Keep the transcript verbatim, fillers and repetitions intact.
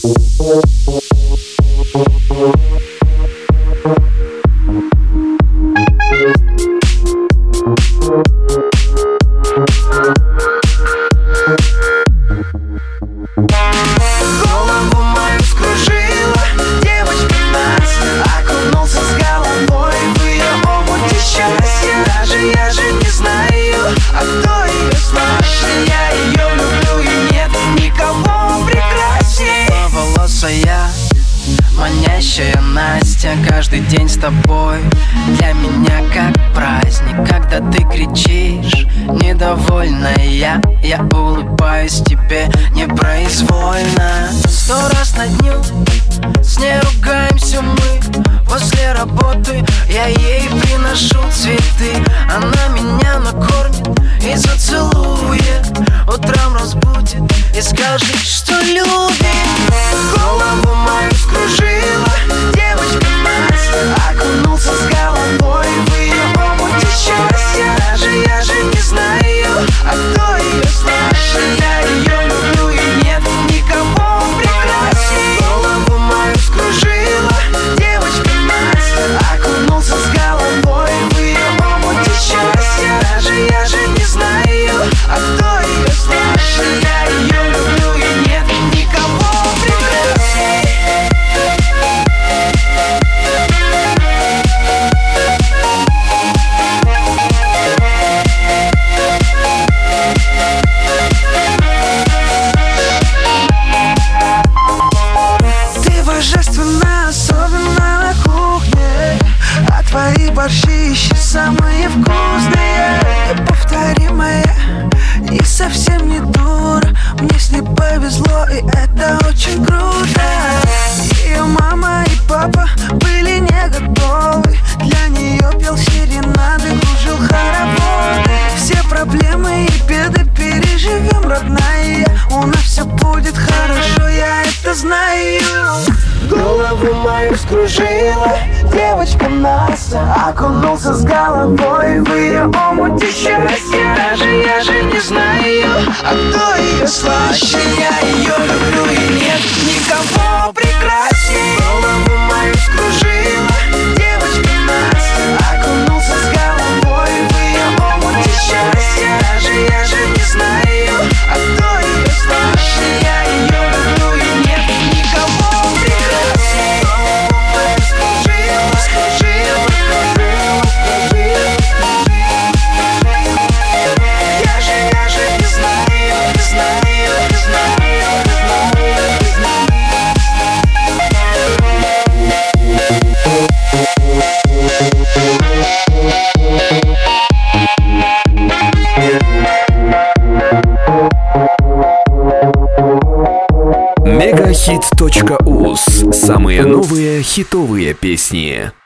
Голову мою скружила девочка Настя, окунулся с головой в ее омуте счастья. Даже я же не знаю, а кто ее слаще. Я ее люблю и нет никого прекрасней. Волосая, манящая Настя, каждый день с тобой для меня как праздник. Когда ты кричишь, недовольная, я улыбаюсь тебе непроизвольно. Сто раз на дню с ней ругаемся мы. После работы я ей приношу цветы. Она меня накормит и зацелует, утром разбудит и скажет, что любит. Голову мою скружила девочка Настя, окунулся с головой в ее омуте счастья. Даже я же не знаю, а кто ее слаще. Я ее люблю и нет никого прекрасней. Голову мою скружила девочка Настя, окунулся с головой в ее омуте счастья. Даже я же не знаю, а кто ее слаще. Я ее люблю и нет никого прекрасней. Ты божественна, особенно на кухне, а твои борщищи самые вкусные. Неповторимая и совсем не дура, мне с ней повезло, и это очень круто. Ее мама и папа были не готовы, для нее пел серенады, кружил хороводы. Все проблемы и беды переживем, родная, у нас все будет хорошо, я это знаю. Голову мою скружила девочка Настя, окунулся с головой в ее омуте счастья. Даже я же не знаю, а кто ее слаще. Я ее люблю и нет никого прекрасней. Голову мою скружила девочка Настя, окунулся с головой в ее омуте счастья. Даже я же не знаю, а кто ее слаще. Я ее люблю и нет никого прекрасней. Скружила, скружила, скружила, скружила. Я же, я же не знаю, не знаю, не знаю, не знаю, не знаю. Мегахит точка уз. Самые новые хитовые песни.